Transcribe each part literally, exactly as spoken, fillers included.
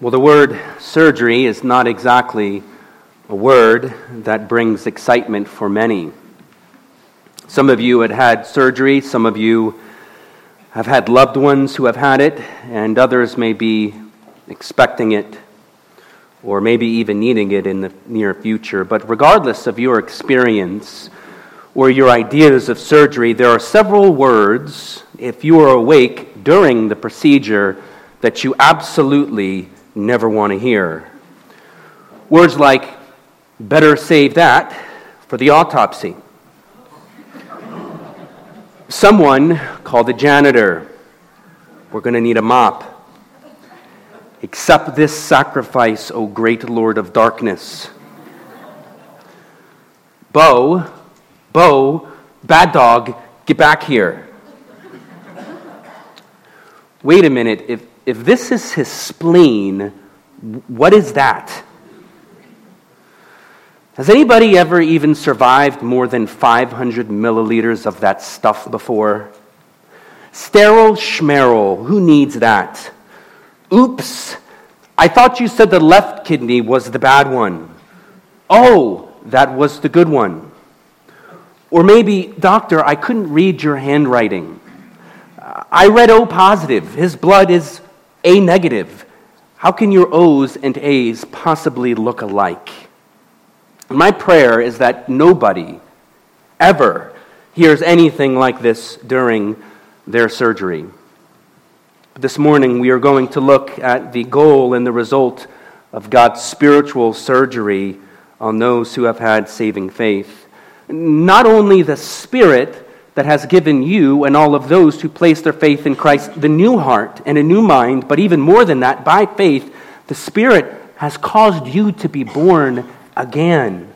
Well, the word surgery is not exactly a word that brings excitement for many. Some of you had had surgery, some of you have had loved ones who have had it, and others may be expecting it or maybe even needing it in the near future. But regardless of your experience or your ideas of surgery, there are several words, if you are awake during the procedure, that you absolutely never want to hear. Words like, better save that for the autopsy. Someone call the janitor. We're going to need a mop. Accept this sacrifice, O great Lord of darkness. Bo, Bo, bad dog, get back here. Wait a minute, if If this is his spleen, what is that? Has anybody ever even survived more than five hundred milliliters of that stuff before? Sterile schmeral, who needs that? Oops, I thought you said the left kidney was the bad one. Oh, that was the good one. Or maybe, doctor, I couldn't read your handwriting. I read O positive. His blood is A negative. How can your O's and A's possibly look alike? My prayer is that nobody ever hears anything like this during their surgery. But this morning we are going to look at the goal and the result of God's spiritual surgery on those who have had saving faith. Not only the Spirit that has given you and all of those who place their faith in Christ the new heart and a new mind, but even more than that, by faith, the Spirit has caused you to be born again.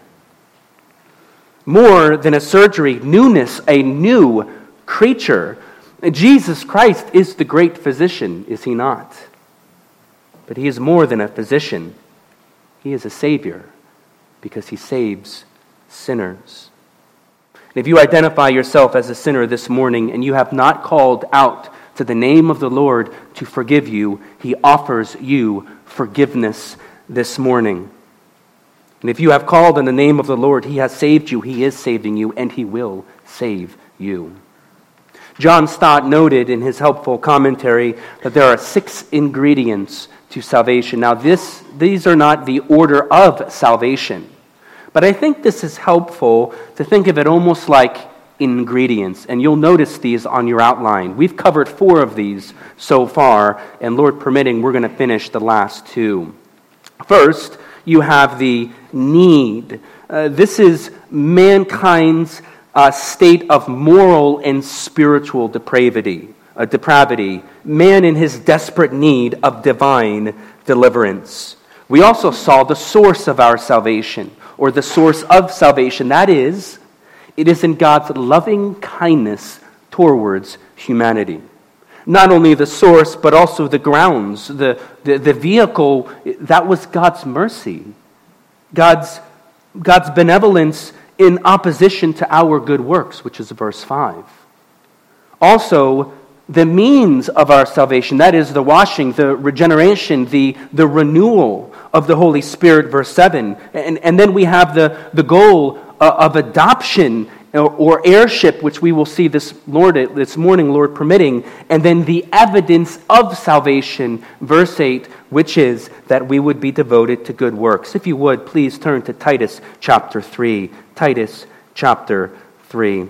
More than a surgery, newness, a new creature. Jesus Christ is the great physician, is he not? But he is more than a physician. He is a Savior because he saves sinners. If you identify yourself as a sinner this morning and you have not called out to the name of the Lord to forgive you, he offers you forgiveness this morning. And if you have called on the name of the Lord, he has saved you, he is saving you, and he will save you. John Stott noted in his helpful commentary that there are six ingredients to salvation. Now, this, these are not the order of salvation. But I think this is helpful to think of it almost like ingredients. And you'll notice these on your outline. We've covered four of these so far, and Lord permitting, we're going to finish the last two. First, you have the need. Uh, this is mankind's uh, state of moral and spiritual depravity. Uh, depravity. Man in his desperate need of divine deliverance. We also saw the source of our salvation, or the source of salvation. That is, it is in God's loving kindness towards humanity. Not only the source, but also the grounds, the, the, the vehicle, that was God's mercy. God's, God's benevolence in opposition to our good works, which is verse five. Also, the means of our salvation, that is the washing, the regeneration, the, the renewal of the Holy Spirit, verse seven. And, and then we have the, the goal uh, of adoption or, or heirship, which we will see this, Lord, this morning, Lord permitting. And then the evidence of salvation, verse eight, which is that we would be devoted to good works. If you would, please turn to Titus chapter three. Titus chapter three.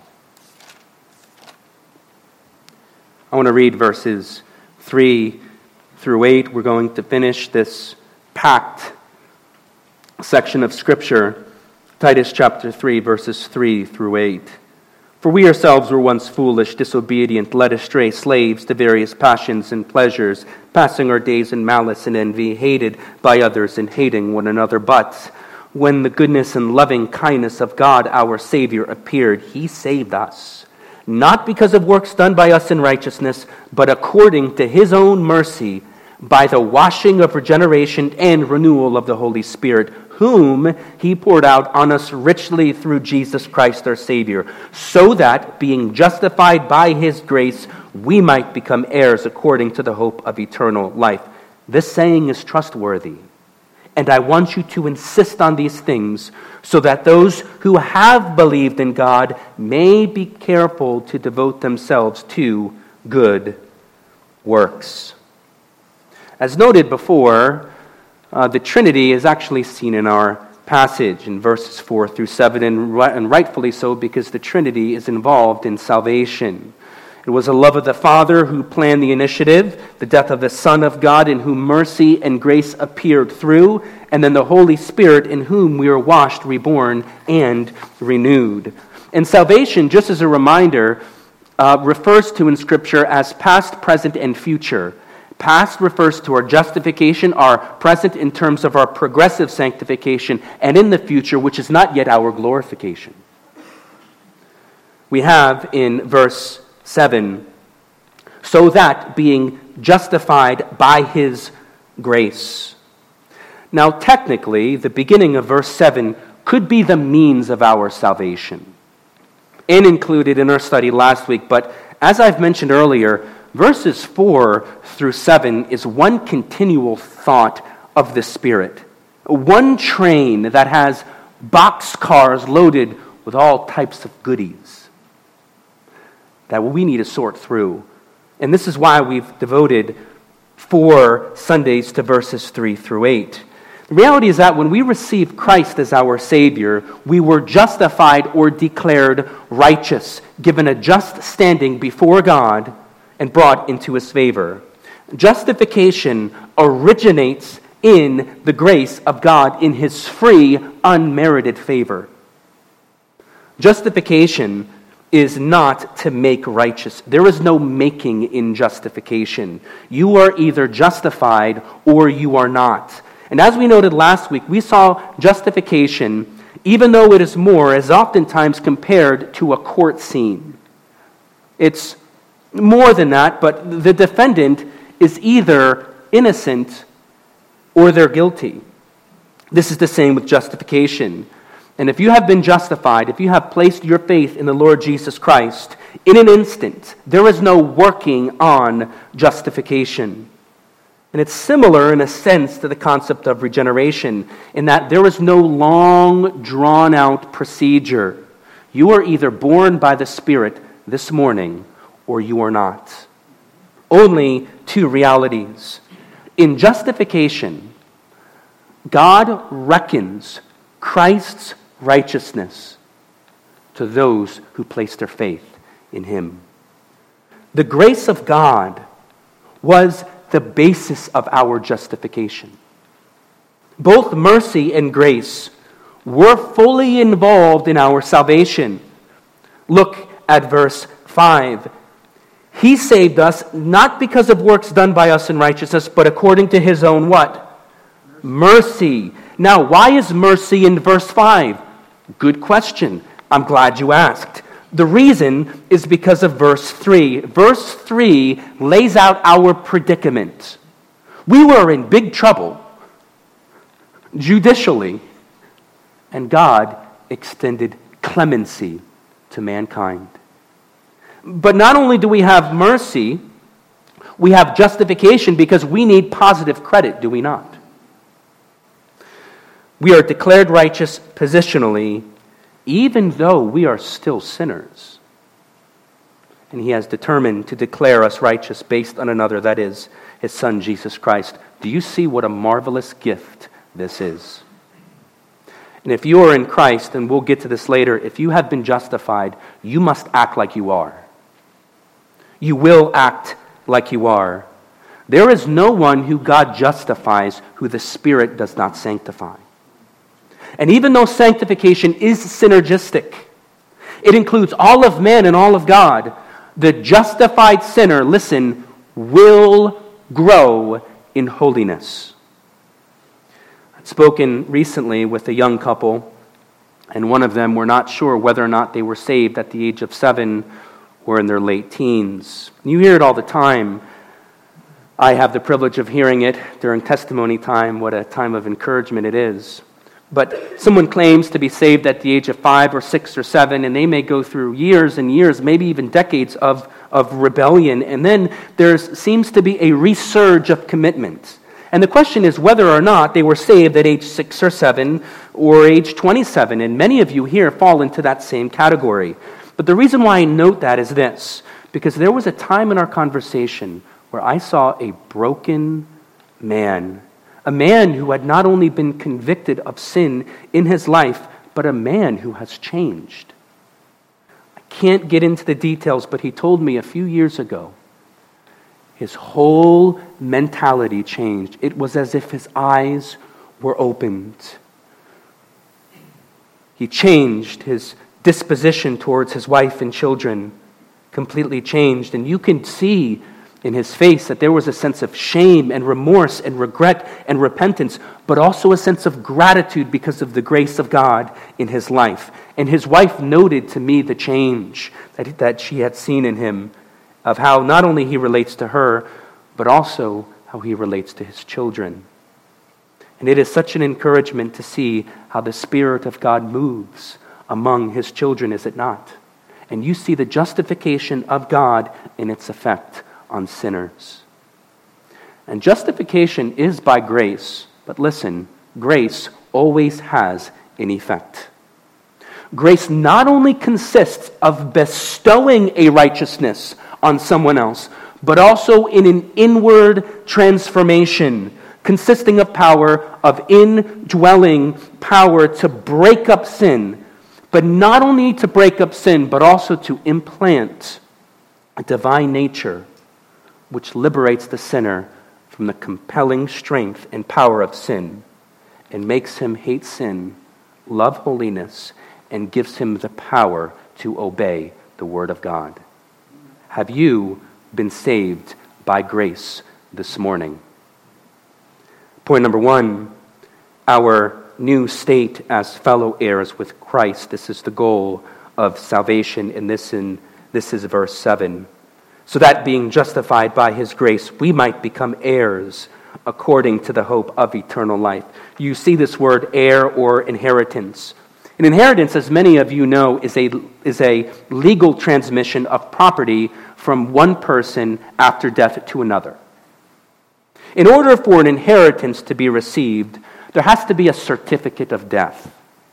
I want to read verses three through eight. We're going to finish this packed section of Scripture. Titus chapter three, verses three through eight. For we ourselves were once foolish, disobedient, led astray, slaves to various passions and pleasures, passing our days in malice and envy, hated by others and hating one another. But when the goodness and loving kindness of God our Savior appeared, he saved us, not because of works done by us in righteousness, but according to his own mercy, by the washing of regeneration and renewal of the Holy Spirit, whom he poured out on us richly through Jesus Christ our Savior, so that, being justified by his grace, we might become heirs according to the hope of eternal life. This saying is trustworthy, and I want you to insist on these things so that those who have believed in God may be careful to devote themselves to good works. As noted before, uh, the Trinity is actually seen in our passage in verses four through seven, and, right, and rightfully so, because the Trinity is involved in salvation. It was the love of the Father who planned the initiative, the death of the Son of God in whom mercy and grace appeared through, and then the Holy Spirit in whom we are washed, reborn, and renewed. And salvation, just as a reminder, uh, refers to in Scripture as past, present, and future. Past refers to our justification, our present in terms of our progressive sanctification, and in the future, which is not yet our glorification. We have in verse seven, so that being justified by his grace. Now, technically, the beginning of verse seven could be the means of our salvation, and included in our study last week, but as I've mentioned earlier, verses four through seven is one continual thought of the Spirit. One train that has boxcars loaded with all types of goodies that we need to sort through. And this is why we've devoted four Sundays to verses three through eight. The reality is that when we receive Christ as our Savior, we were justified or declared righteous, given a just standing before God, and brought into his favor. Justification originates in the grace of God in his free, unmerited favor. Justification is not to make righteous. There is no making in justification. You are either justified or you are not. And as we noted last week, we saw justification, even though it is more, is oftentimes compared to a court scene. It's more than that, but the defendant is either innocent or they're guilty. This is the same with justification. And if you have been justified, if you have placed your faith in the Lord Jesus Christ, in an instant, there is no working on justification. And it's similar in a sense to the concept of regeneration, in that there is no long, drawn-out procedure. You are either born by the Spirit this morning, or you are not. Only two realities. In justification, God reckons Christ's righteousness to those who place their faith in him. The grace of God was the basis of our justification. Both mercy and grace were fully involved in our salvation. Look at verse five. He saved us not because of works done by us in righteousness, but according to his own what? Mercy. Now, why is mercy in verse five? Good question. I'm glad you asked. The reason is because of verse three. Verse three lays out our predicament. We were in big trouble, judicially, and God extended clemency to mankind. But not only do we have mercy, we have justification because we need positive credit, do we not? We are declared righteous positionally, even though we are still sinners. And he has determined to declare us righteous based on another, that is, his Son, Jesus Christ. Do you see what a marvelous gift this is? And if you are in Christ, and we'll get to this later, if you have been justified, you must act like you are. You will act like you are. There is no one who God justifies who the Spirit does not sanctify. And even though sanctification is synergistic, it includes all of man and all of God, the justified sinner, listen, will grow in holiness. I'd spoken recently with a young couple, and one of them were not sure whether or not they were saved at the age of seven or in their late teens. You hear it all the time. I have the privilege of hearing it during testimony time, what a time of encouragement it is. But someone claims to be saved at the age of five or six or seven, and they may go through years and years, maybe even decades of, of rebellion. And then there seems to be a resurge of commitment. And the question is whether or not they were saved at age six or seven or age twenty-seven. And many of you here fall into that same category. But the reason why I note that is this, because there was a time in our conversation where I saw a broken man, a man who had not only been convicted of sin in his life, but a man who has changed. I can't get into the details, but he told me a few years ago, his whole mentality changed. It was as if his eyes were opened. He changed. His disposition towards his wife and children completely changed. And you can see in his face that there was a sense of shame and remorse and regret and repentance, but also a sense of gratitude because of the grace of God in his life. And his wife noted to me the change that, that she had seen in him, of how not only he relates to her, but also how he relates to his children. And it is such an encouragement to see how the Spirit of God moves among his children, is it not? And you see the justification of God in its effect on sinners. And justification is by grace, but listen, grace always has an effect. Grace not only consists of bestowing a righteousness on someone else, but also in an inward transformation, consisting of power, of indwelling power to break up sin, but not only to break up sin, but also to implant a divine nature which liberates the sinner from the compelling strength and power of sin and makes him hate sin, love holiness, and gives him the power to obey the Word of God. Have you been saved by grace this morning? Point number one, our new state as fellow heirs with Christ. This is the goal of salvation, and this, in, this is verse seven. So that being justified by his grace, we might become heirs according to the hope of eternal life. You see this word heir or inheritance. An inheritance, as many of you know, is a, is a legal transmission of property from one person after death to another. In order for an inheritance to be received, there has to be a certificate of death.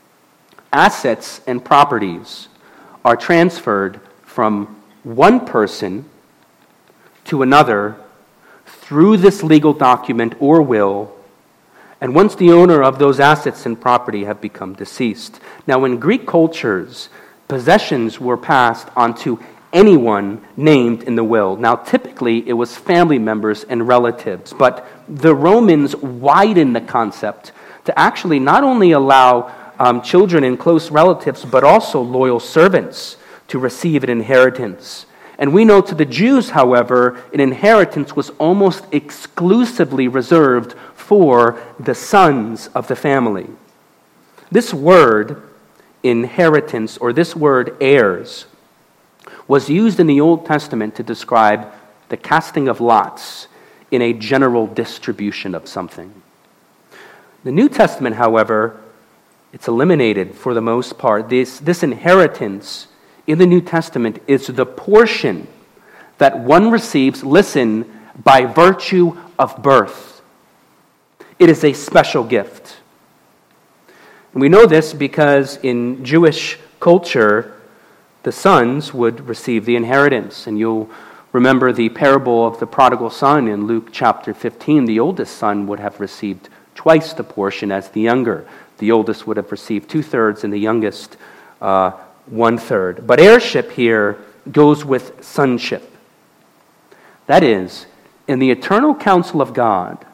Assets and properties are transferred from one person to another through this legal document or will, and once the owner of those assets and property have become deceased. Now, in Greek cultures, possessions were passed onto anyone named in the will. Now, typically, it was family members and relatives, but the Romans widened the concept to actually not only allow um, children and close relatives, but also loyal servants to receive an inheritance. And we know to the Jews, however, an inheritance was almost exclusively reserved for the sons of the family. This word, inheritance, or this word, heirs, was used in the Old Testament to describe the casting of lots in a general distribution of something. The New Testament, however, it's eliminated for the most part. This, this inheritance in the New Testament is the portion that one receives, listen, by virtue of birth. It is a special gift. And we know this because in Jewish culture, the sons would receive the inheritance. And you'll remember the parable of the prodigal son in Luke chapter fifteen. The oldest son would have received twice the portion as the younger. The oldest would have received two-thirds and the youngest uh, one-third. But heirship here goes with sonship. That is, in the eternal counsel of God,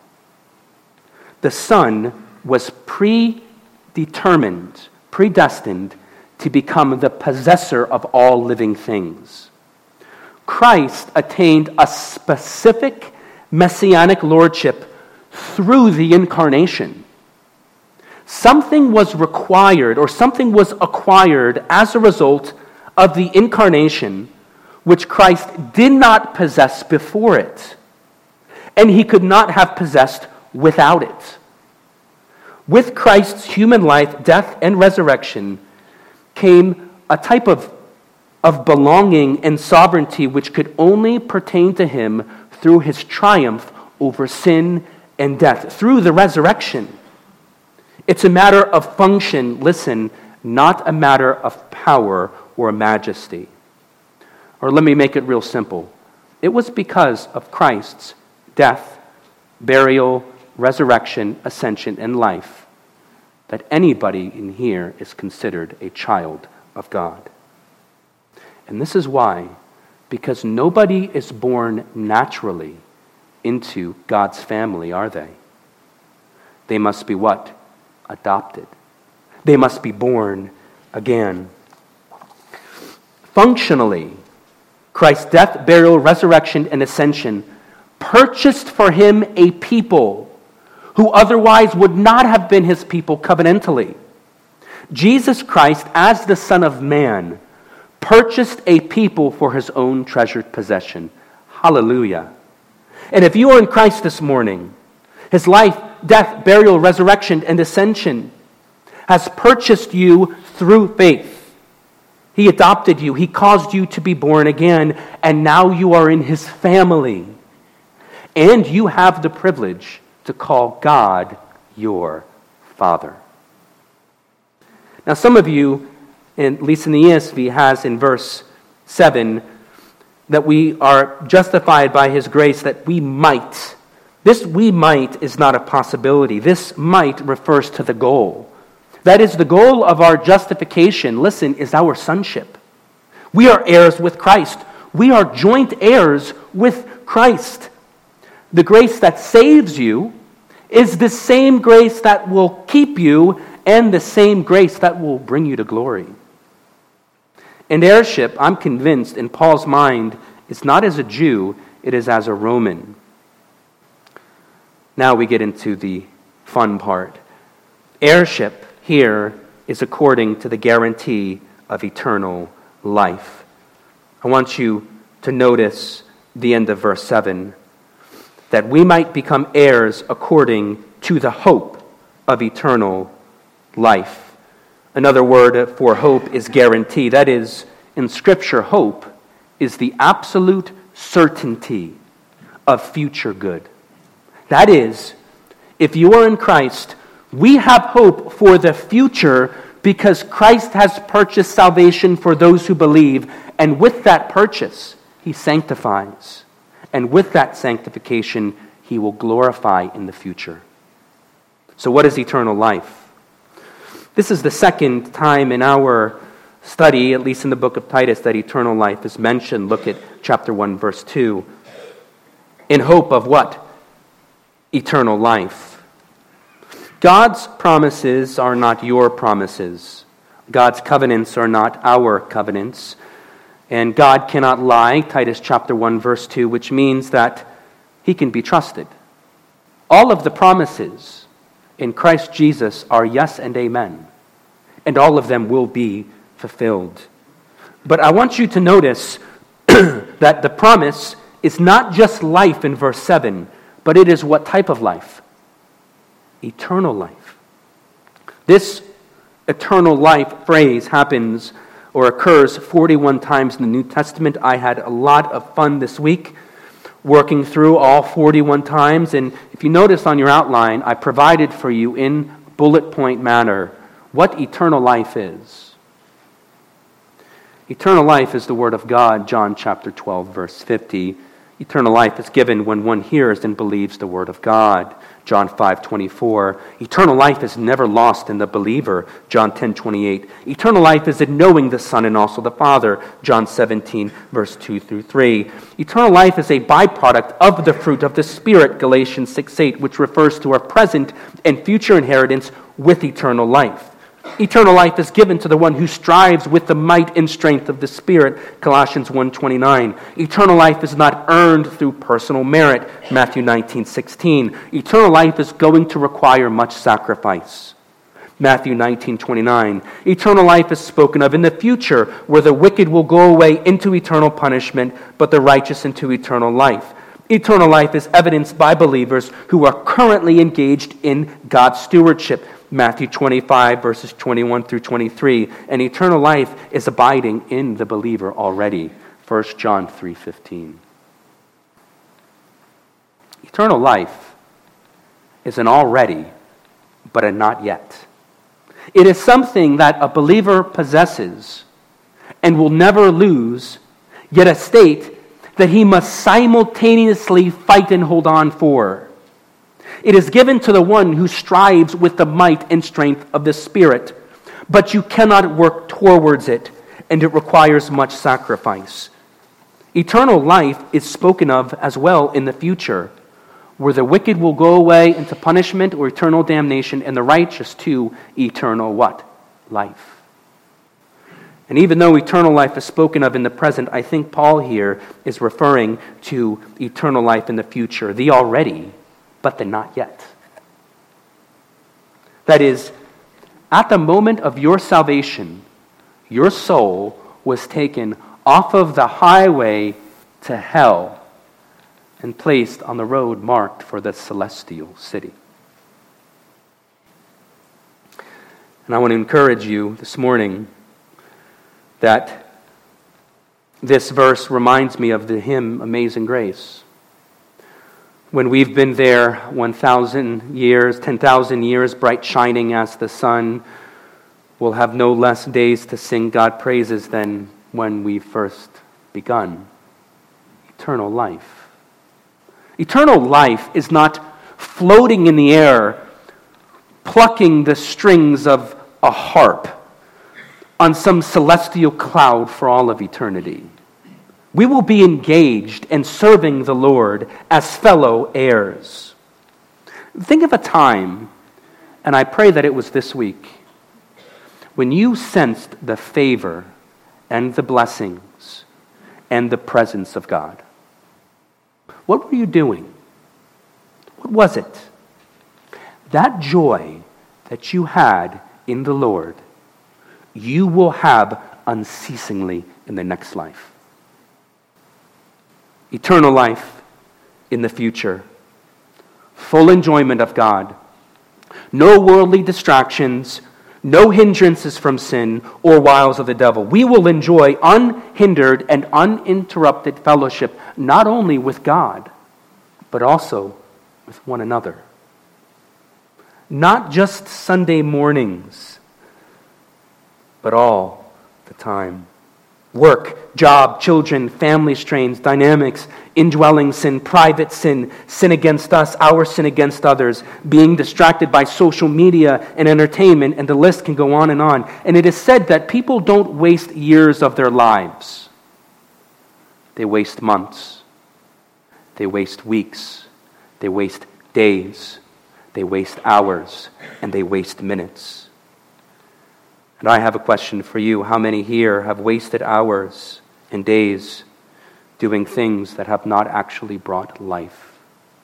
the Son was predetermined, predestined to become the possessor of all living things. Christ attained a specific messianic lordship through the incarnation. Something was required, or something was acquired as a result of the incarnation, which Christ did not possess before it, and he could not have possessed without it. With Christ's human life, death, and resurrection came a type of, of belonging and sovereignty which could only pertain to him through his triumph over sin and death through the resurrection. It's a matter of function, listen, not a matter of power or majesty. Or let me make it real simple. It was because of Christ's death, burial, resurrection, ascension, and life that anybody in here is considered a child of God. And this is why, because nobody is born naturally into God's family, are they? They must be what? Adopted. They must be born again. Functionally, Christ's death, burial, resurrection, and ascension purchased for him a people who otherwise would not have been his people covenantally. Jesus Christ, as the Son of Man, purchased a people for his own treasured possession. Hallelujah. And if you are in Christ this morning, his life, death, burial, resurrection, and ascension has purchased you through faith. He adopted you. He caused you to be born again, and now you are in his family. And you have the privilege to call God your Father. Now, some of you, at least in the E S V, has in verse seven that we are justified by his grace that we might. This we might is not a possibility. This might refers to the goal. That is, the goal of our justification, listen, is our sonship. We are heirs with Christ. We are joint heirs with Christ. The grace that saves you is the same grace that will keep you and the same grace that will bring you to glory. And heirship, I'm convinced, in Paul's mind, is not as a Jew, it is as a Roman. Now we get into the fun part. Heirship here is according to the guarantee of eternal life. I want you to notice the end of verse seven, that we might become heirs according to the hope of eternal life. Another word for hope is guarantee. That is, in Scripture, hope is the absolute certainty of future good. That is, if you are in Christ, we have hope for the future because Christ has purchased salvation for those who believe, and with that purchase, he sanctifies. And with that sanctification, he will glorify in the future. So what is eternal life? This is the second time in our study, at least in the book of Titus, that eternal life is mentioned. Look at chapter one, verse two. In hope of what? Eternal life. God's promises are not your promises. God's covenants are not our covenants. And God cannot lie, Titus chapter one, verse two, which means that he can be trusted. All of the promises in Christ Jesus are yes and amen. And all of them will be fulfilled. But I want you to notice that the promise is not just life in verse seven, but it is what type of life? Eternal life. This eternal life phrase happens or occurs forty-one times in the New Testament. I had a lot of fun this week working through all forty-one times. And if you notice on your outline, I provided for you in bullet point manner what eternal life is. Eternal life is the Word of God, John chapter twelve, verse fifty. Eternal life is given when one hears and believes the Word of God, John five twenty-four. Eternal life is never lost in the believer, John ten twenty-eight. Eternal life is in knowing the Son and also the Father, John seventeen, verse two through three. Eternal life is a byproduct of the fruit of the Spirit, Galatians six eight, which refers to our present and future inheritance with eternal life. Eternal life is given to the one who strives with the might and strength of the Spirit, Colossians one twenty-nine. Eternal life is not earned through personal merit, Matthew nineteen sixteen. Eternal life is going to require much sacrifice, Matthew nineteen twenty-nine. Eternal life is spoken of in the future, where the wicked will go away into eternal punishment, but the righteous into eternal life. Eternal life is evidenced by believers who are currently engaged in God's stewardship, Matthew twenty-five, verses twenty-one through twenty-three. And eternal life is abiding in the believer already, First John three fifteen. Eternal life is an already, but a not yet. It is something that a believer possesses and will never lose, yet a state that he must simultaneously fight and hold on for. It is given to the one who strives with the might and strength of the Spirit, but you cannot work towards it, and it requires much sacrifice. Eternal life is spoken of as well in the future, where the wicked will go away into punishment or eternal damnation, and the righteous to eternal what? Life. And even though eternal life is spoken of in the present, I think Paul here is referring to eternal life in the future, the already, but the not yet. That is, at the moment of your salvation, your soul was taken off of the highway to hell and placed on the road marked for the celestial city. And I want to encourage you this morning that this verse reminds me of the hymn Amazing Grace. When we've been there one thousand years, ten thousand years, bright shining as the sun, we'll have no less days to sing God praises than when we first begun. Eternal life. Eternal life is not floating in the air, plucking the strings of a harp on some celestial cloud for all of eternity. We will be engaged in serving the Lord as fellow heirs. Think of a time, and I pray that it was this week, when you sensed the favor and the blessings and the presence of God. What were you doing? What was it? That joy that you had in the Lord, you will have unceasingly in the next life. Eternal life in the future. Full enjoyment of God. No worldly distractions, no hindrances from sin or wiles of the devil. We will enjoy unhindered and uninterrupted fellowship, not only with God, but also with one another. Not just Sunday mornings, but all the time. Work, job, children, family strains, dynamics, indwelling sin, private sin, sin against us, our sin against others, being distracted by social media and entertainment, and the list can go on and on. And it is said that people don't waste years of their lives. They waste months. They waste weeks. They waste days. They waste hours. And they waste minutes. And I have a question for you. How many here have wasted hours and days doing things that have not actually brought life?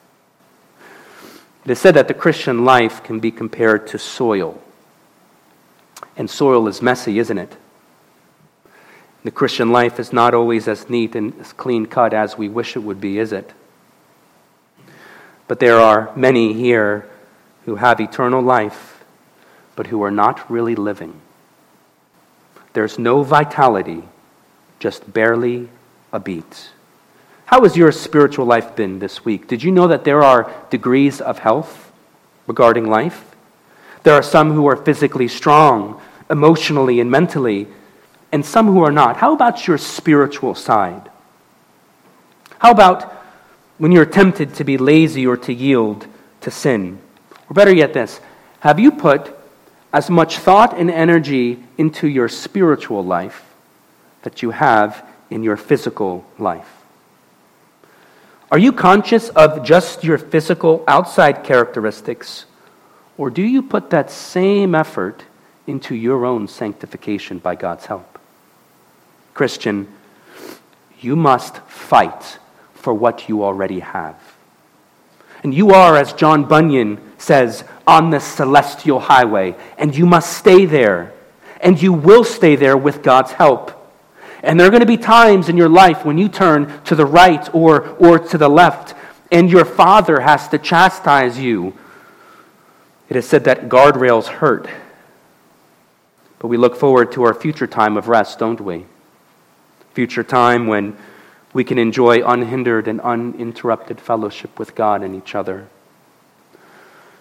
It is said that the Christian life can be compared to soil. And soil is messy, isn't it? The Christian life is not always as neat and as clean cut as we wish it would be, is it? But there are many here who have eternal life, but who are not really living. There's no vitality, just barely a beat. How has your spiritual life been this week? Did you know that there are degrees of health regarding life? There are some who are physically strong, emotionally and mentally, and some who are not. How about your spiritual side? How about when you're tempted to be lazy or to yield to sin? Or better yet this, have you put as much thought and energy into your spiritual life that you have in your physical life? Are you conscious of just your physical outside characteristics, or do you put that same effort into your own sanctification by God's help? Christian, you must fight for what you already have. And you are, as John Bunyan says, on the celestial highway, and you must stay there, and you will stay there with God's help. And there are going to be times in your life when you turn to the right or, or to the left, and your Father has to chastise you. It is said that guardrails hurt, but we look forward to our future time of rest, don't we? Future time when we can enjoy unhindered and uninterrupted fellowship with God and each other.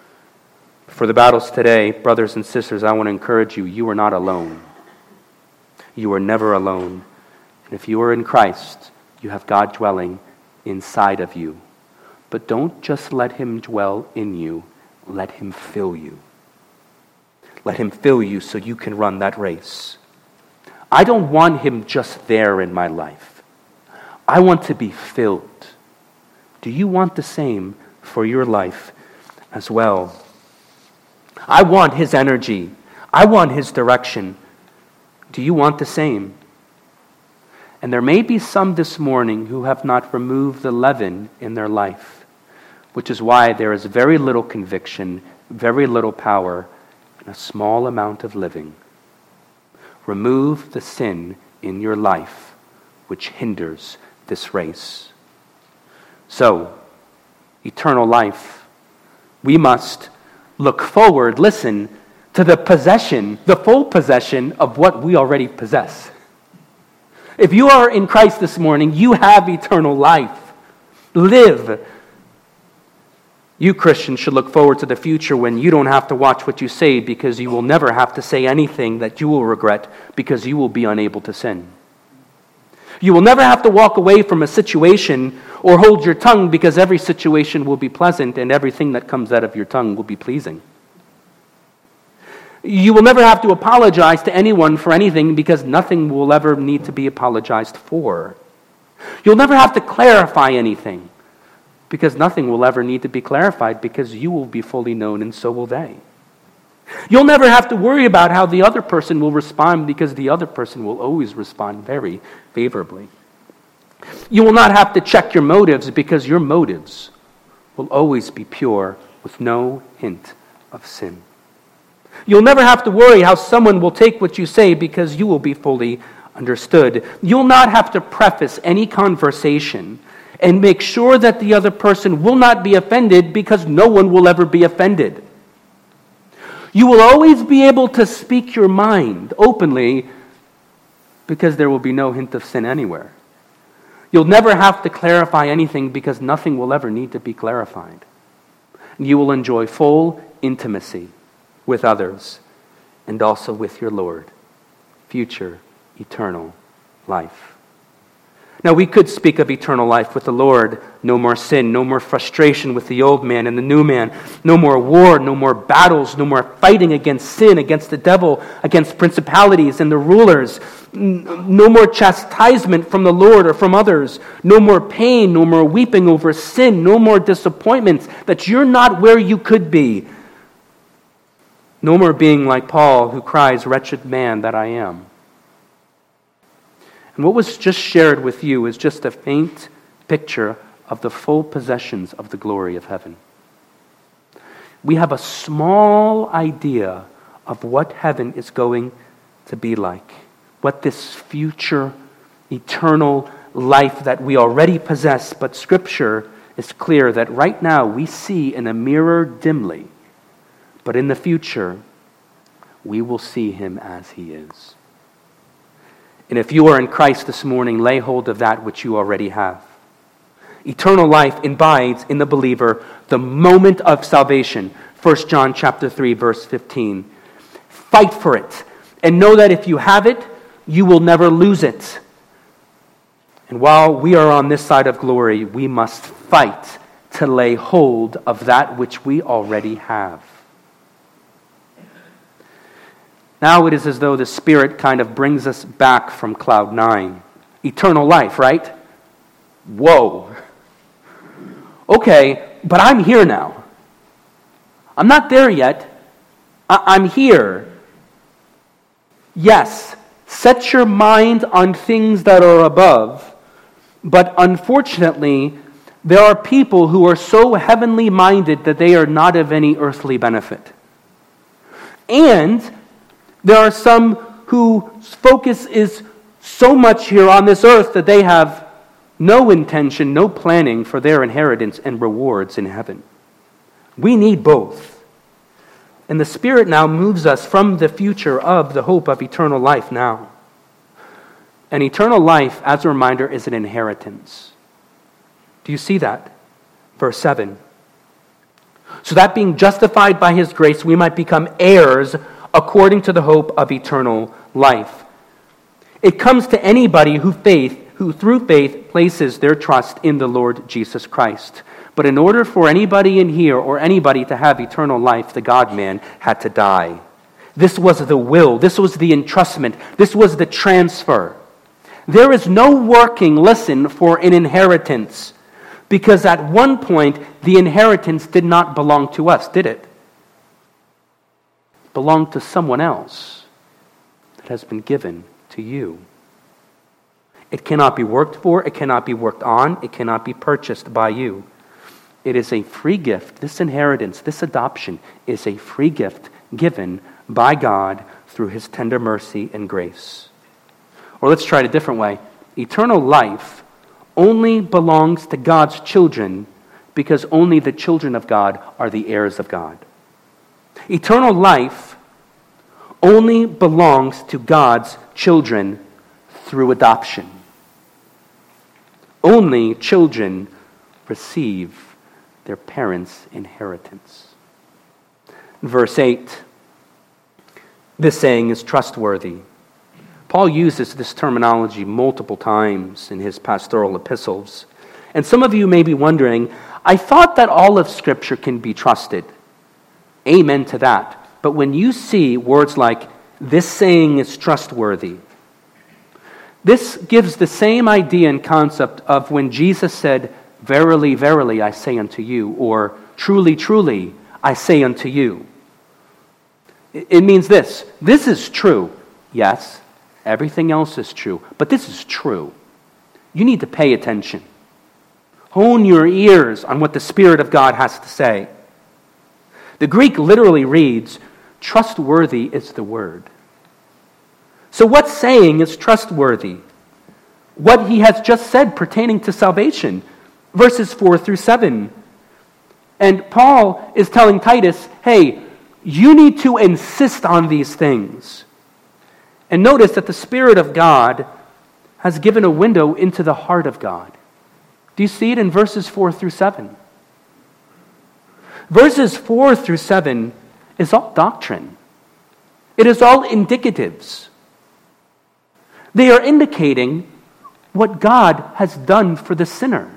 For the battles today, brothers and sisters, I want to encourage you, you are not alone. You are never alone. And if you are in Christ, you have God dwelling inside of you. But don't just let him dwell in you. Let him fill you. Let him fill you so you can run that race. I don't want him just there in my life. I want to be filled. Do you want the same for your life as well? I want his energy. I want his direction. Do you want the same? And there may be some this morning who have not removed the leaven in their life, which is why there is very little conviction, very little power, and a small amount of living. Remove the sin in your life which hinders this race. So, eternal life. We must look forward, listen, to the possession, the full possession of what we already possess. If you are in Christ this morning, you have eternal life. Live. You Christians should look forward to the future when you don't have to watch what you say, because you will never have to say anything that you will regret, because you will be unable to sin. You will never have to walk away from a situation or hold your tongue, because every situation will be pleasant and everything that comes out of your tongue will be pleasing. You will never have to apologize to anyone for anything, because nothing will ever need to be apologized for. You'll never have to clarify anything, because nothing will ever need to be clarified, because you will be fully known and so will they. You'll never have to worry about how the other person will respond, because the other person will always respond very favorably. You will not have to check your motives, because your motives will always be pure with no hint of sin. You'll never have to worry how someone will take what you say, because you will be fully understood. You'll not have to preface any conversation and make sure that the other person will not be offended, because no one will ever be offended. You will always be able to speak your mind openly, because there will be no hint of sin anywhere. You'll never have to clarify anything, because nothing will ever need to be clarified. You will enjoy full intimacy with others and also with your Lord. Future eternal life. Now, we could speak of eternal life with the Lord. No more sin, no more frustration with the old man and the new man. No more war, no more battles, no more fighting against sin, against the devil, against principalities and the rulers. No more chastisement from the Lord or from others. No more pain, no more weeping over sin, no more disappointments that you're not where you could be. No more being like Paul, who cries, "Wretched man that I am." And what was just shared with you is just a faint picture of the full possessions of the glory of heaven. We have a small idea of what heaven is going to be like, what this future eternal life that we already possess, but Scripture is clear that right now we see in a mirror dimly, but in the future we will see him as he is. And if you are in Christ this morning, lay hold of that which you already have. Eternal life abides in the believer the moment of salvation. First John chapter three, verse fifteen. Fight for it, and know that if you have it, you will never lose it. And while we are on this side of glory, we must fight to lay hold of that which we already have. Now it is as though the Spirit kind of brings us back from cloud nine. Eternal life, right? Whoa. Okay, but I'm here now. I'm not there yet. I- I'm here. Yes, set your mind on things that are above, but unfortunately, there are people who are so heavenly minded that they are not of any earthly benefit. And there are some whose focus is so much here on this earth that they have no intention, no planning for their inheritance and rewards in heaven. We need both. And the Spirit now moves us from the future of the hope of eternal life now. And eternal life, as a reminder, is an inheritance. Do you see that? Verse seven. so that being justified by his grace, we might become heirs according to the hope of eternal life. It comes to anybody who faith, who through faith places their trust in the Lord Jesus Christ. But in order for anybody in here or anybody to have eternal life, the God-man had to die. This was the will. This was the entrustment. This was the transfer. There is no working, listen, for an inheritance, because at one point the inheritance did not belong to us, did it? It belonged to someone else that has been given to you. It cannot be worked for, it cannot be worked on, it cannot be purchased by you. It is a free gift. This inheritance, this adoption is a free gift given by God through his tender mercy and grace. Or let's try it a different way. Eternal life only belongs to God's children because only the children of God are the heirs of God. Eternal life only belongs to God's children through adoption. Only children receive their parents' inheritance. Verse eight, this saying is trustworthy. Paul uses this terminology multiple times in his pastoral epistles. And some of you may be wondering, I thought that all of Scripture can be trusted. Amen to that. But when you see words like, this saying is trustworthy, this gives the same idea and concept of when Jesus said, verily, verily, I say unto you, or truly, truly, I say unto you. It means this. This is true. Yes, everything else is true, but this is true. You need to pay attention. Hone your ears on what the Spirit of God has to say. The Greek literally reads, trustworthy is the word. So what saying is trustworthy? What he has just said pertaining to salvation. Verses four through seven. And Paul is telling Titus, hey, you need to insist on these things. And notice that the Spirit of God has given a window into the heart of God. Do you see it in verses four through seven? Verses four through seven is all doctrine. It is all indicatives. They are indicating what God has done for the sinner.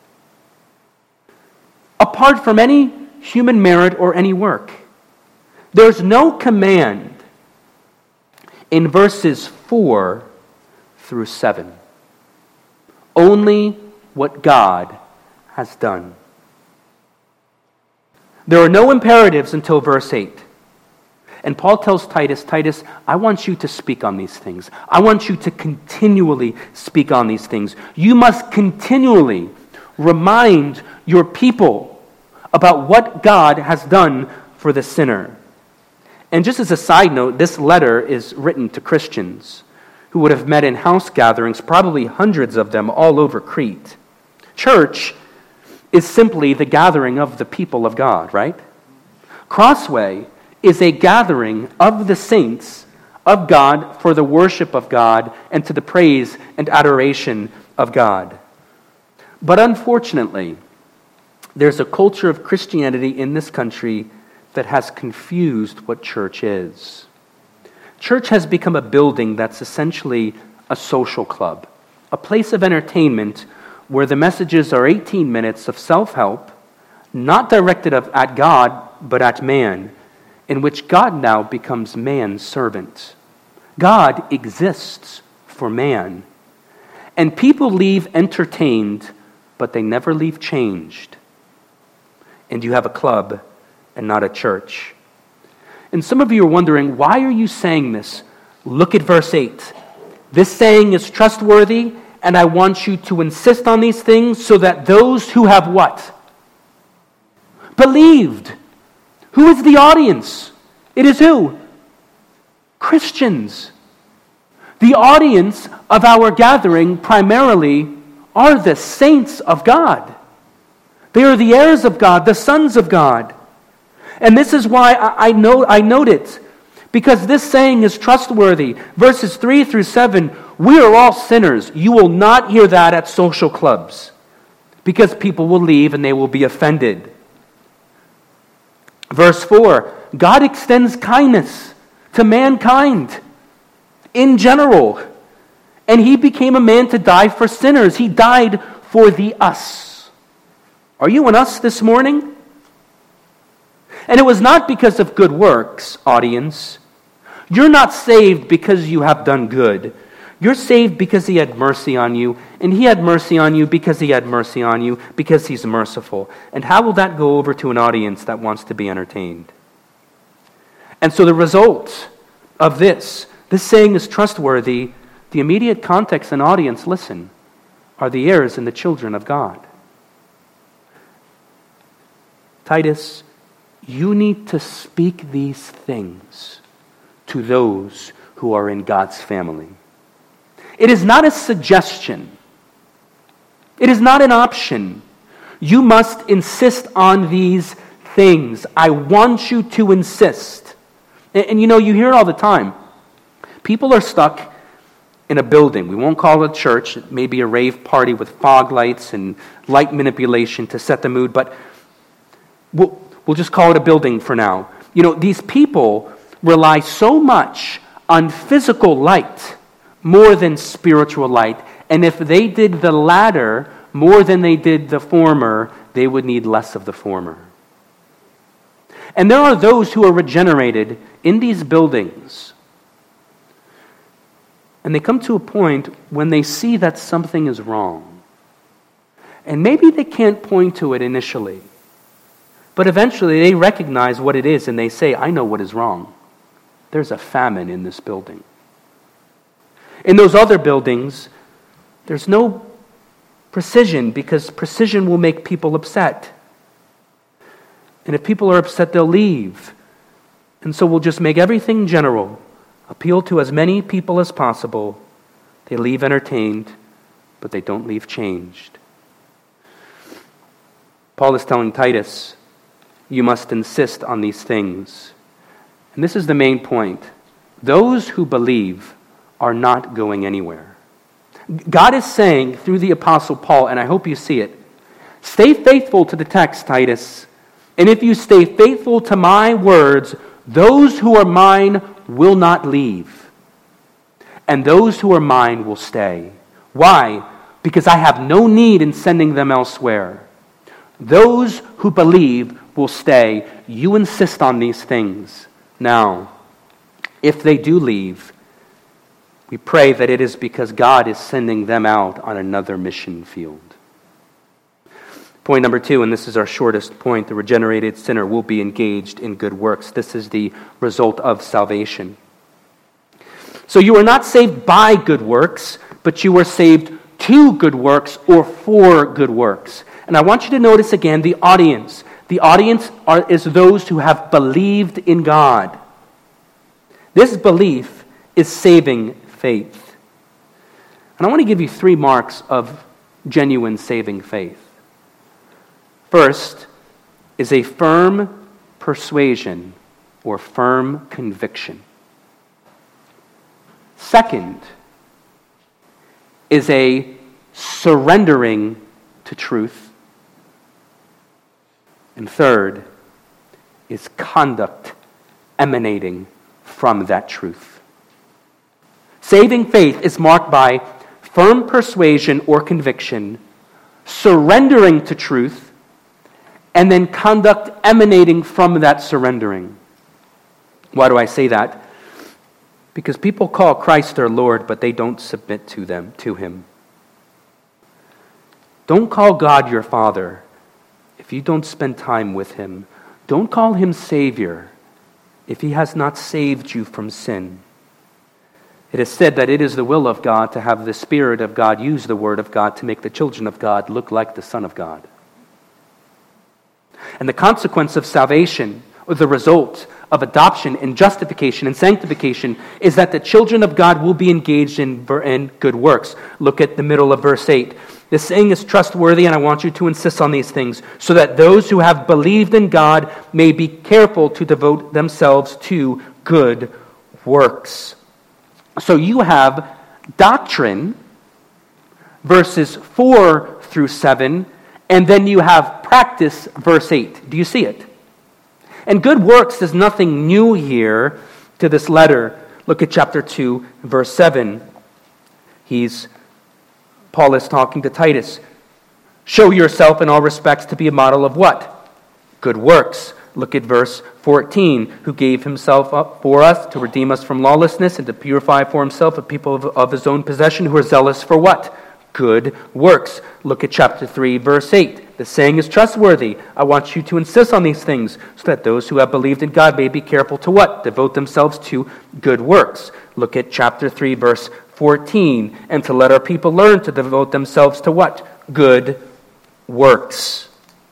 Apart from any human merit or any work. There's no command in verses four through seven. Only what God has done. There are no imperatives until verse eight. And Paul tells Titus, Titus, I want you to speak on these things. I want you to continually speak on these things. You must continually remind your people about what God has done for the sinner. And just as a side note, this letter is written to Christians who would have met in house gatherings, probably hundreds of them all over Crete. Church is simply the gathering of the people of God, right? Crossway is a gathering of the saints of God for the worship of God and to the praise and adoration of God. But unfortunately, there's a culture of Christianity in this country that has confused what church is. Church has become a building that's essentially a social club, a place of entertainment where the messages are eighteen minutes of self-help, not directed at God, but at man, in which God now becomes man's servant. God exists for man. And people leave entertained, but they never leave changed. And you have a club and not a church. And some of you are wondering, why are you saying this? Look at verse eight. This saying is trustworthy, and I want you to insist on these things so that those who have what? Believed. Who is the audience? It is who? Christians. The audience of our gathering primarily are the saints of God. They are the heirs of God, the sons of God. And this is why I, I, know, I note it. Because this saying is trustworthy. Verses three through seven, we are all sinners. You will not hear that at social clubs. Because people will leave and they will be offended. Verse four, God extends kindness to mankind in general. And he became a man to die for sinners. He died for the us. Are you an us this morning? And it was not because of good works, audience. You're not saved because you have done good. You're saved because he had mercy on you, and he had mercy on you because he had mercy on you, because he's merciful. And how will that go over to an audience that wants to be entertained? And so the result of this, this saying is trustworthy. The immediate context and audience, listen, are the heirs and the children of God. Titus, you need to speak these things to those who are in God's family. It is not a suggestion. It is not an option. You must insist on these things. I want you to insist. And, and you know, you hear it all the time. People are stuck in a building. We won't call it a church. It may be a rave party with fog lights and light manipulation to set the mood, but we'll, we'll just call it a building for now. You know, these people rely so much on physical light more than spiritual light. And if they did the latter more than they did the former, they would need less of the former. And there are those who are regenerated in these buildings. And they come to a point when they see that something is wrong. And maybe they can't point to it initially. But eventually they recognize what it is and they say, I know what is wrong. There's a famine in this building. In those other buildings, there's no precision because precision will make people upset. And if people are upset, they'll leave. And so we'll just make everything general, appeal to as many people as possible. They leave entertained, but they don't leave changed. Paul is telling Titus, you must insist on these things. And this is the main point. Those who believe are not going anywhere. God is saying through the Apostle Paul, and I hope you see it, stay faithful to the text, Titus. And if you stay faithful to my words, those who are mine will not leave. And those who are mine will stay. Why? Because I have no need in sending them elsewhere. Those who believe will stay. You insist on these things. Now, if they do leave, we pray that it is because God is sending them out on another mission field. Point number two, and this is our shortest point, the regenerated sinner will be engaged in good works. This is the result of salvation. So you are not saved by good works, but you are saved to good works or for good works. And I want you to notice again the audience. The audience are, is those who have believed in God. This belief is saving faith. And I want to give you three marks of genuine saving faith. First is a firm persuasion or firm conviction. Second is a surrendering to truth. And third is conduct emanating from that truth. Saving faith is marked by firm persuasion or conviction, surrendering to truth, and then conduct emanating from that surrendering. Why do I say that? Because people call Christ their Lord, but they don't submit to them, to him. Don't call God your Father if you don't spend time with him. Don't call him Savior if he has not saved you from sin. It is said that it is the will of God to have the Spirit of God use the Word of God to make the children of God look like the Son of God. And the consequence of salvation, or the result of adoption and justification and sanctification, is that the children of God will be engaged in, in good works. Look at the middle of verse eight. This saying is trustworthy, and I want you to insist on these things, so that those who have believed in God may be careful to devote themselves to good works. So you have doctrine, verses four through seven, and then you have practice, verse eight. Do you see it? And good works is nothing new here to this letter. Look at chapter two, verse seven. He's, Paul is talking to Titus. Show yourself in all respects to be a model of what? Good works. Look at verse fourteen. Who gave himself up for us to redeem us from lawlessness and to purify for himself a people of, of his own possession who are zealous for what? Good works. Look at chapter three, verse eight. The saying is trustworthy. I want you to insist on these things so that those who have believed in God may be careful to what? Devote themselves to good works. Look at chapter three, verse fourteen. And to let our people learn to devote themselves to what? Good works.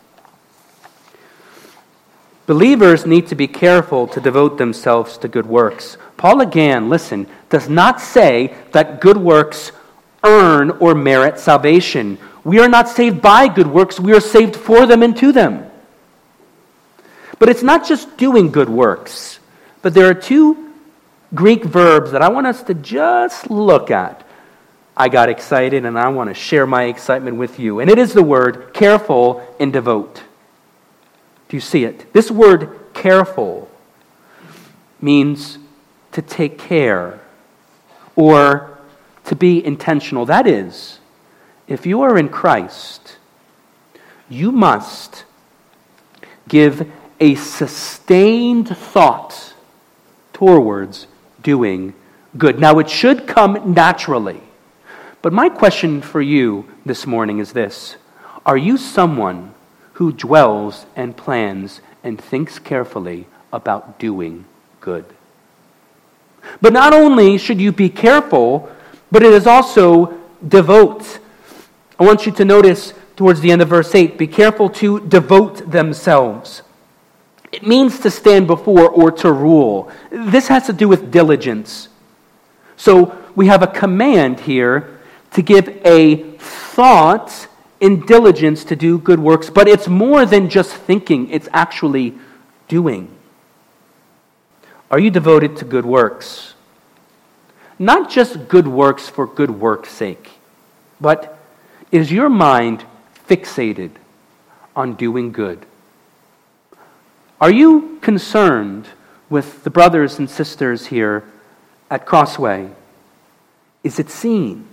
Believers need to be careful to devote themselves to good works. Paul again, listen, does not say that good works earn or merit salvation. We are not saved by good works, we are saved for them and to them. But it's not just doing good works, but there are two Greek verbs that I want us to just look at. I got excited and I want to share my excitement with you. And it is the word careful and devote. Do you see it? This word careful means to take care or to be intentional. That is, if you are in Christ, you must give a sustained thought towards doing good. Now, it should come naturally. But my question for you this morning is this. Are you someone who dwells and plans and thinks carefully about doing good? But not only should you be careful, but it is also devote. I want you to notice towards the end of verse eight, be careful to devote themselves. It means to stand before or to rule. This has to do with diligence. So we have a command here to give a thought in diligence to do good works, but it's more than just thinking, it's actually doing. Are you devoted to good works? Not just good works for good work's sake, but is your mind fixated on doing good? Are you concerned with the brothers and sisters here at Crossway? Is it seen?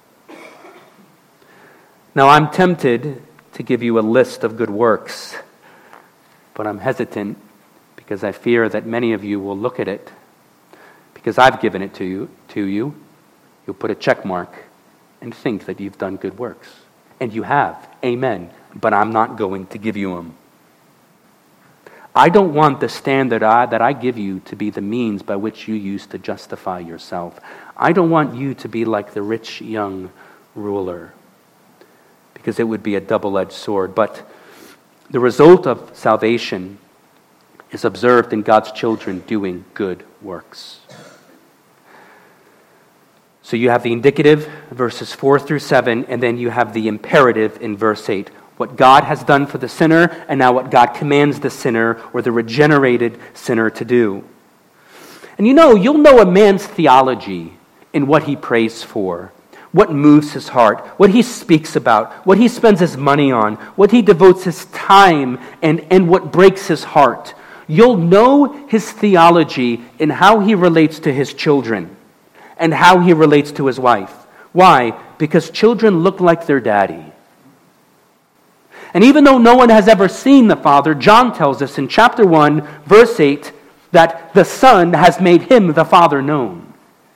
Now, I'm tempted to give you a list of good works, but I'm hesitant because I fear that many of you will look at it because I've given it to you, to you. You'll put a check mark and think that you've done good works. And you have, amen, but I'm not going to give you them. I don't want the standard I, that I give you to be the means by which you use to justify yourself. I don't want you to be like the rich young ruler, because it would be a double-edged sword. But the result of salvation is observed in God's children doing good works. So you have the indicative, verses four through seven, and then you have the imperative in verse eight. What God has done for the sinner, and now what God commands the sinner or the regenerated sinner to do. And you know, you'll know a man's theology in what he prays for, what moves his heart, what he speaks about, what he spends his money on, what he devotes his time, and, and what breaks his heart. You'll know his theology in how he relates to his children and how he relates to his wife. Why? Because children look like their daddy. And even though no one has ever seen the Father, John tells us in chapter one, verse eight, that the Son has made him, the Father, known.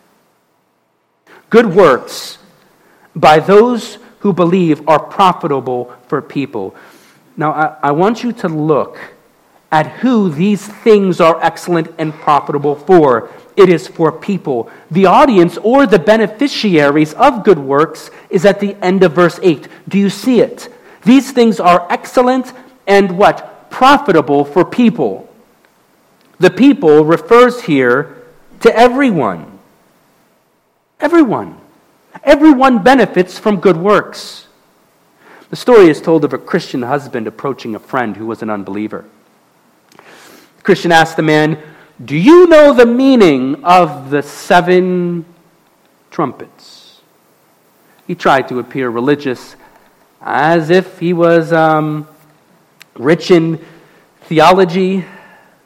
Good works by those who believe are profitable for people. Now, I, I want you to look at who these things are excellent and profitable for. It is for people. The audience or the beneficiaries of good works is at the end of verse eight. Do you see it? These things are excellent and what? Profitable for people. The people refers here to everyone. Everyone. Everyone benefits from good works. The story is told of a Christian husband approaching a friend who was an unbeliever. The Christian asked the man, "Do you know the meaning of the seven trumpets?" He tried to appear religious, as if he was um, rich in theology.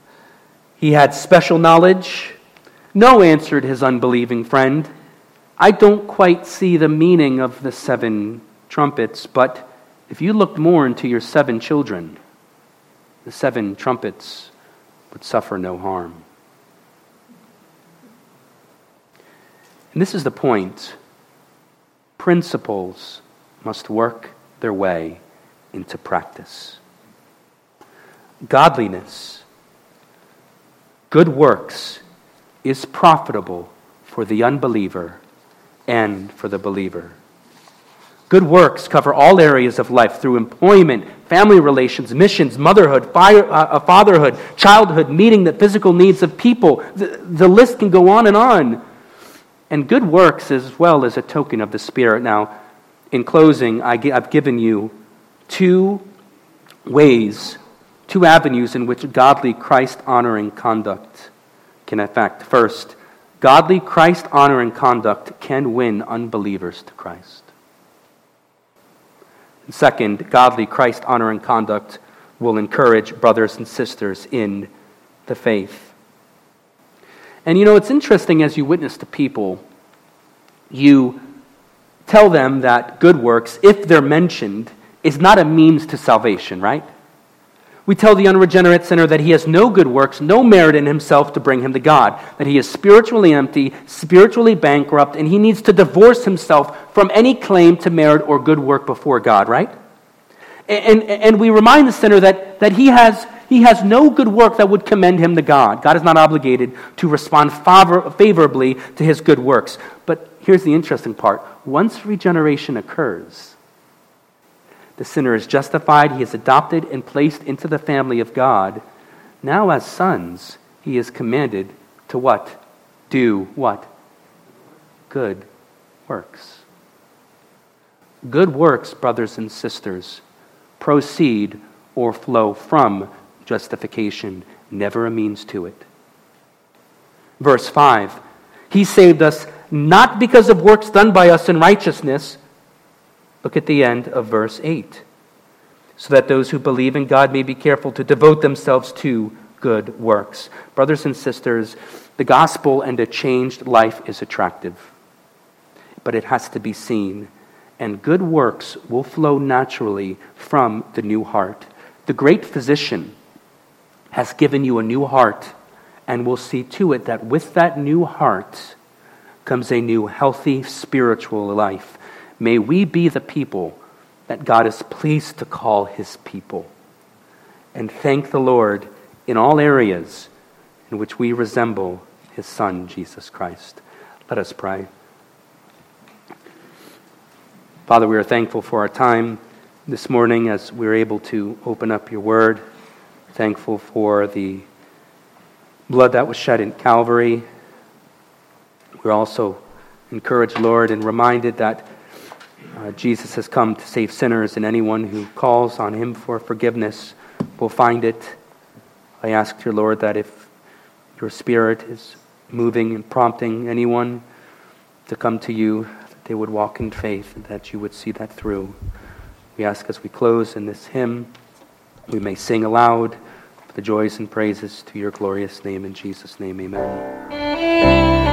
He had special knowledge. No, answered his unbelieving friend. I don't quite see the meaning of the seven trumpets, but if you looked more into your seven children, the seven trumpets would suffer no harm. And this is the point. Principles must work their way into practice. Godliness, good works, is profitable for the unbeliever and for the believer. Good works cover all areas of life through employment, family relations, missions, motherhood, fire, uh, fatherhood, childhood, meeting the physical needs of people. The, the list can go on and on. And good works as well as a token of the Spirit. Now, in closing, I, I've given you two ways, two avenues in which godly, Christ-honoring conduct can affect. First, godly, Christ-honoring conduct can win unbelievers to Christ. And second, godly, Christ-honoring conduct will encourage brothers and sisters in the faith. And you know, it's interesting as you witness to people, you tell them that good works, if they're mentioned, is not a means to salvation, right? We tell the unregenerate sinner that he has no good works, no merit in himself to bring him to God, that he is spiritually empty, spiritually bankrupt, and he needs to divorce himself from any claim to merit or good work before God, right? And, and, and we remind the sinner that, that he has He has no good work that would commend him to God. God is not obligated to respond favor- favorably to his good works. But here's the interesting part. Once regeneration occurs, the sinner is justified, he is adopted and placed into the family of God. Now as sons, he is commanded to what? Do what? Good works. Good works, brothers and sisters, proceed or flow from justification, never a means to it. Verse five, he saved us not because of works done by us in righteousness. Look at the end of verse eight. So that those who believe in God may be careful to devote themselves to good works. Brothers and sisters, the gospel and a changed life is attractive, but it has to be seen. And good works will flow naturally from the new heart. The great physician has given you a new heart, and will see to it that with that new heart comes a new healthy spiritual life. May we be the people that God is pleased to call his people, and thank the Lord in all areas in which we resemble his Son, Jesus Christ. Let us pray. Father, we are thankful for our time this morning as we're able to open up your word. Thankful for the blood that was shed in Calvary. We're also encouraged, Lord, and reminded that uh, Jesus has come to save sinners, and anyone who calls on him for forgiveness will find it. I ask, dear Lord, that if your Spirit is moving and prompting anyone to come to you, that they would walk in faith and that you would see that through. We ask as we close in this hymn, we may sing aloud the joys and praises to your glorious name. In Jesus' name, amen.